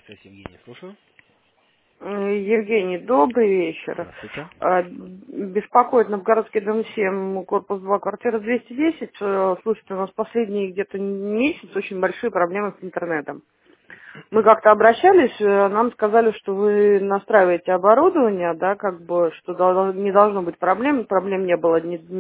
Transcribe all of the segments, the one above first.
Связь Евгений, слушаю. Евгений, добрый вечер. Здравствуйте. Беспокоит Новгородский дом 7, корпус 2, квартира 210. Слушайте, у нас последний где-то месяц очень большие проблемы с интернетом. Мы как-то обращались, нам сказали, что вы настраиваете оборудование, да, как бы, что не должно быть проблем не было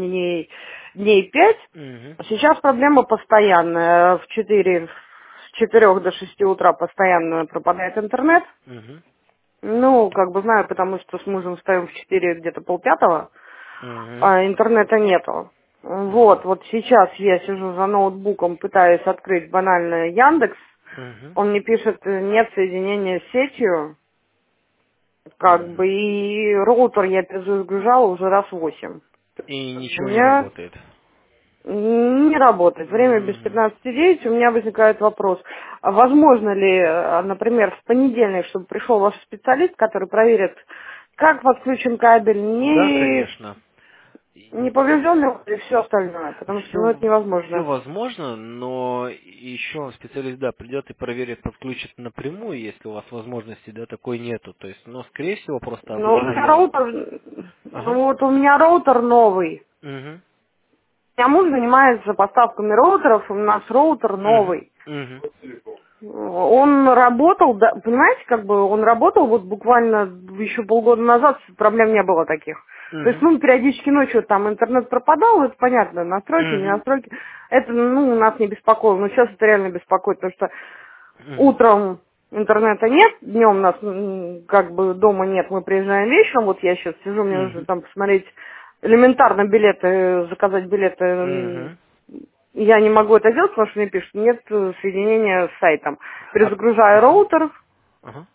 дней 5. Угу. Сейчас проблема постоянная, с 4 до 6 утра постоянно пропадает интернет. Угу. Ну, как бы знаю, потому что с мужем встаем в 4 где-то полпятого, Угу. а интернета нету. Вот сейчас я сижу за ноутбуком, пытаюсь открыть банально Яндекс. Угу. Он мне пишет, нет соединения с сетью, как Угу. бы, и роутер я перезагружала уже раз 8. И У ничего не меня работает. не работает. Время без Угу. 15:09, у меня возникает вопрос. А возможно ли, например, в понедельник, чтобы пришел ваш специалист, который проверит, как подключен кабель, Да, конечно. не поврежденный и все остальное, потому что, ну, это Все невозможно. возможно, но еще специалист, да, придет и проверит, подключит напрямую, если у вас возможности, да, такой нету. То есть, но, скорее всего, просто Ну, у меня обычный... роутер, Ага. ну, вот у меня роутер новый. Угу. У меня муж занимается поставками роутеров, у нас роутер Угу. новый. Угу. Он работал, да, понимаете, как бы он работал вот буквально еще полгода назад, проблем не было таких. То есть, Угу. ну, периодически ночью там интернет пропадал, это понятно, настройки, не Угу. настройки. Это, ну, нас не беспокоило, но сейчас это реально беспокоит, потому что Угу. утром интернета нет, днем нас как бы дома нет, мы приезжаем вечером, вот я сейчас сижу, мне нужно Угу. там посмотреть элементарно билеты, заказать билеты, Угу. я не могу это сделать, потому что мне пишут, нет соединения с сайтом. А, Перезагружаю ага. роутер, Ага.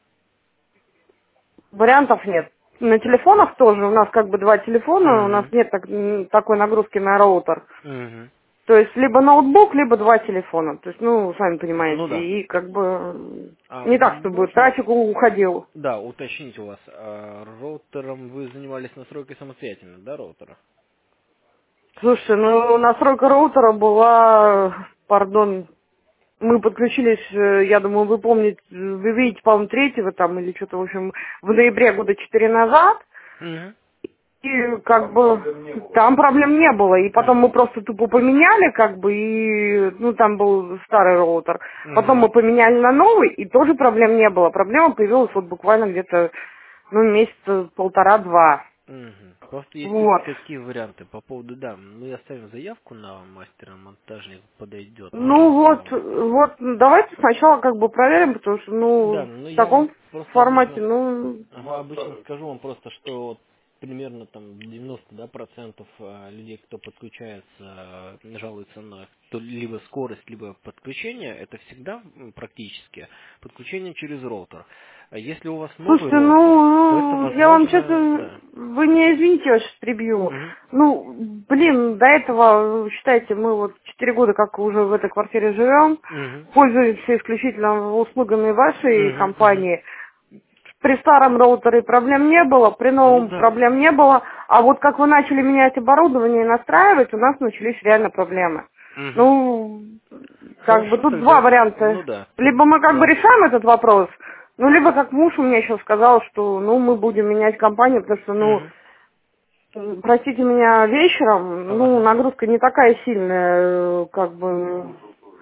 вариантов нет. На телефонах тоже, у нас как бы два телефона, у нас Угу. нет такой нагрузки на роутер. Угу. То есть либо ноутбук, либо два телефона. То есть, ну, сами Ну понимаете, да. и как бы А не так, чтобы можно, трафик уходил. да, уточнить у вас, роутером вы занимались настройкой самостоятельно, да, роутера? Слушай, ну настройка роутера была, пардон, мы подключились, я думаю, вы помните, вы видите, по-моему, третьего там или что-то, в общем, в ноябре года 4 назад. Угу. И как бы там проблем не было. И потом мы Угу. просто тупо поменяли, как бы, и ну там был старый роутер. Потом Угу. мы поменяли на новый, и тоже проблем не было. Проблема появилась вот буквально где-то, ну, месяца полтора-два. Угу. Просто есть и Вот. такие варианты по поводу, да, мы оставим заявку на мастера-монтажник, подойдет Ну вот, вам. вот, давайте сначала как бы проверим, потому что, Да, ну, ну в я вам таком просто формате, обычно, ну, ага, обычно скажу вам просто, что вот примерно там 90, да, процентов людей, кто подключается, жалуются на либо скорость, либо подключение, это всегда практически подключение через роутер. А если у вас новый слушайте, роутер, то это я вам возможно, честно, да. вы не извините, я сейчас прибью. Угу. Ну, блин, до этого, считайте, мы вот 4 года как уже в этой квартире живем, Угу. пользуемся исключительно услугами вашей Угу. Угу. компании. При старом роутере проблем не было, при Ну новом да. проблем не было, а вот как вы начали менять оборудование и настраивать, у нас начались реально проблемы. Угу. Ну, как бы Хорошо, тут два тогда, варианта. ну да, Либо мы как бы да. решаем этот вопрос, ну, либо как муж у меня еще сказал, что, ну, мы будем менять компанию, потому что, ну, Угу. простите меня, вечером, ну, Ага. нагрузка не такая сильная, как бы.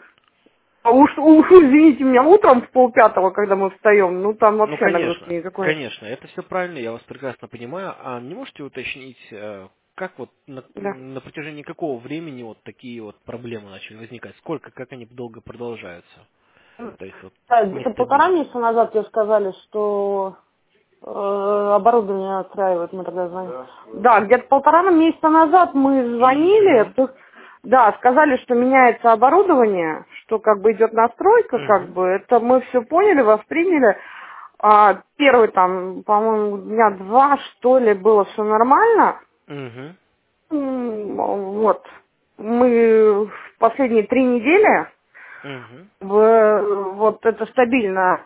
А уж извините меня, утром в полпятого, когда мы встаем, ну, там Ну, вообще нагрузки конечно, никакой. конечно, это все правильно, я вас прекрасно понимаю. А не можете уточнить, как вот Да. на протяжении какого времени вот такие вот проблемы начали возникать? Сколько, как они долго продолжаются? То есть вот Да, где-то полтора нестабильно. месяца назад тебе сказали, что оборудование отстраивают, мы тогда звонили. Да, где-то полтора месяца назад мы звонили, Угу. да, сказали, что меняется оборудование, что как бы идет настройка, как Угу. бы, это мы все поняли, восприняли. Первый там, по-моему, дня два, что ли, было все нормально. Угу. Вот. Мы в последние 3 недели, Угу. вот это стабильно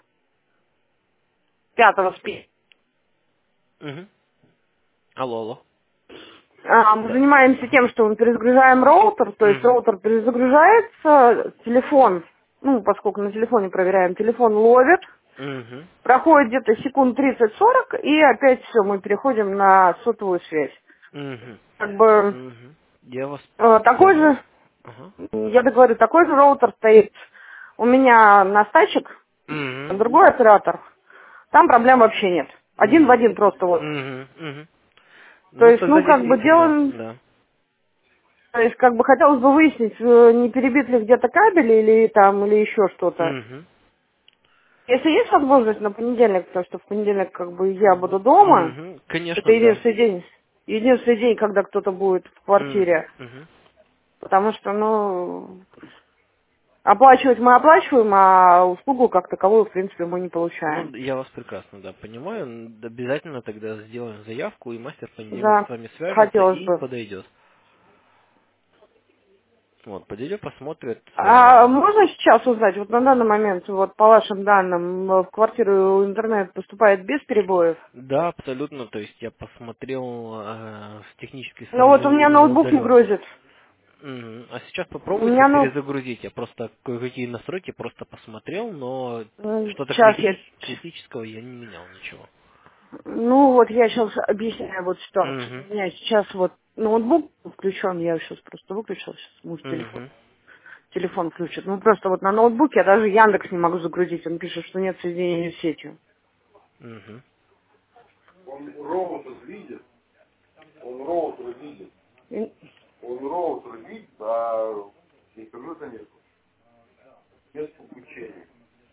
пятого спи. Угу. Алло, алло. Мы Да. занимаемся Ага. тем, что мы перезагружаем роутер, то есть Угу. роутер перезагружается, телефон, ну, поскольку на телефоне проверяем, телефон ловит, Угу. Проходит где-то секунд 30-40, и опять все, мы переходим на сотовую связь. Угу. Как бы Угу. Я вас такой понял. же, Ага. я договорю, такой же роутер стоит у меня на стачек, Угу. другой оператор. Там проблем вообще нет. Один в Угу. один просто вот. Угу. Угу. То Ну, есть, тогда ну, как бы действительно, делаем, да. то есть, как бы хотелось бы выяснить, не перебит ли где-то кабель или там, или еще что-то. Угу. Если есть возможность на понедельник, потому что в понедельник как бы я буду дома, Угу. это Конечно, да. единственный день, когда кто-то будет в Угу. квартире. Угу. Потому что, ну, оплачивать мы оплачиваем, а услугу как таковую, в принципе, мы не получаем. Ну, я вас прекрасно, да, понимаю. Обязательно тогда сделаем заявку, и мастер в понедельник Да, с вами свяжется хотелось и бы. подойдет. Вот, подойдет, посмотрит. А можно сейчас узнать, вот на данный момент, вот по вашим данным, в квартиру интернет поступает без перебоев? Да, абсолютно. То есть я посмотрел технические Ну вот у стороны меня именно ноутбук не удаленно. грузит. А сейчас У попробуйте меня, перезагрузить. Я просто кое-какие настройки просто посмотрел, но что-то сейчас я... критического я не менял ничего. Ну вот я сейчас объясняю вот что. Угу. У меня сейчас вот ноутбук включен, я сейчас просто выключил, сейчас муж Угу. телефон включит. Ну просто вот на ноутбуке я даже Яндекс не могу загрузить, он пишет, что нет соединения с сетью. Угу. Он роутер видит, И- а интернета нет, нет подключения.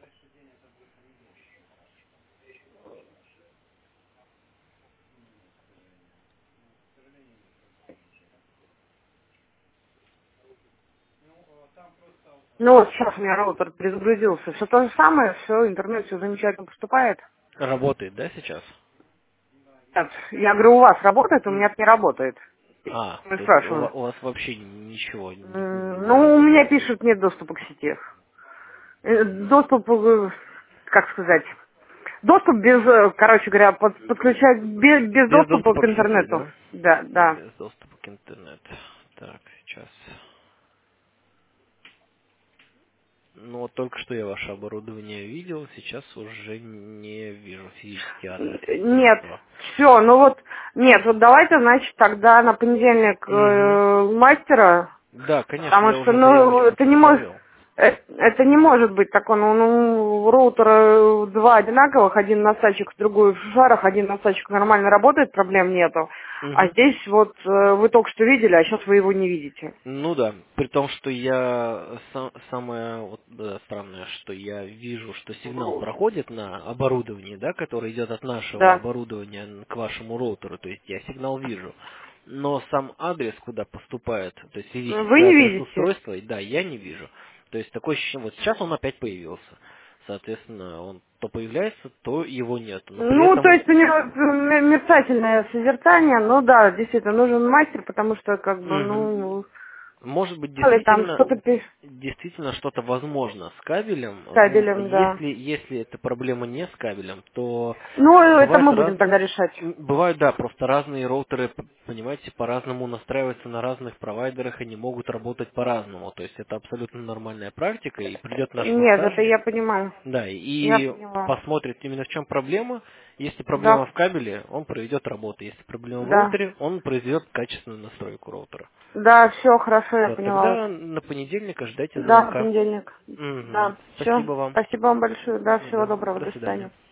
Ну вот сейчас у меня роутер перезагрузился. Все то же самое, все, интернет все замечательно поступает. Работает, да, сейчас? Нет, я говорю, у вас работает, у меня не работает. Мы То есть спрашиваем. у вас вообще ничего не Ну, у меня работает. пишут, нет доступа к сети. Доступ, как сказать, доступ без, короче говоря, подключать без Без доступа доступа к к сети, интернету. да? Да, да. Без доступа к интернету. Так, сейчас. Ну, вот только что я ваше оборудование видел, сейчас уже не вижу физический адрес Нет, устройства. все, ну вот, нет, вот давайте, значит, тогда на понедельник Угу. мастера, Да, конечно, потому я что, уже ну, заявочку это не может, составил. это не может быть такое, ну, у роутера два одинаковых, один насадчик, другой в шарах, один насадчик нормально работает, проблем нету, а Угу. здесь вот вы только что видели, а сейчас вы его не видите. Ну да, при том, что я самое вот, да, странное, что я вижу, что сигнал проходит на оборудование, да, которое идет от нашего Да. оборудования к вашему роутеру, то есть я сигнал вижу. Но сам адрес, куда поступает, то есть Вы физический не адрес видите. устройства, да, я не вижу. То есть такое ощущение, вот сейчас он опять появился. Соответственно, он то появляется, то его нет. Но при Ну, то этом... есть у него мерцательное созерцание, ну да, действительно, нужен мастер, потому что, как бы, Мгм. ну, Может быть, мало ли там что-то действительно что-то возможно с кабелем. с Ну, кабелем, да. если эта проблема не с кабелем, то Ну, это бывают мы будем тогда решать. бывают, да, просто разные роутеры, понимаете, по-разному настраиваются на разных провайдерах и не могут работать по-разному. То есть это абсолютно нормальная практика, и придет наш Нет, это монтажник, я понимаю. да, Я и поняла. посмотрит именно в чем проблема. Если проблема Да, в кабеле, он проведет работу. Если проблема в да. роутере, он произведет качественную настройку роутера. Да, все, хорошо, я Все, поняла вас. тогда на понедельник ожидайте Да, на звонка. понедельник. Угу. Да, все. Спасибо вам. Спасибо вам большое. Да, всего Да. доброго, До до свидания. свидания.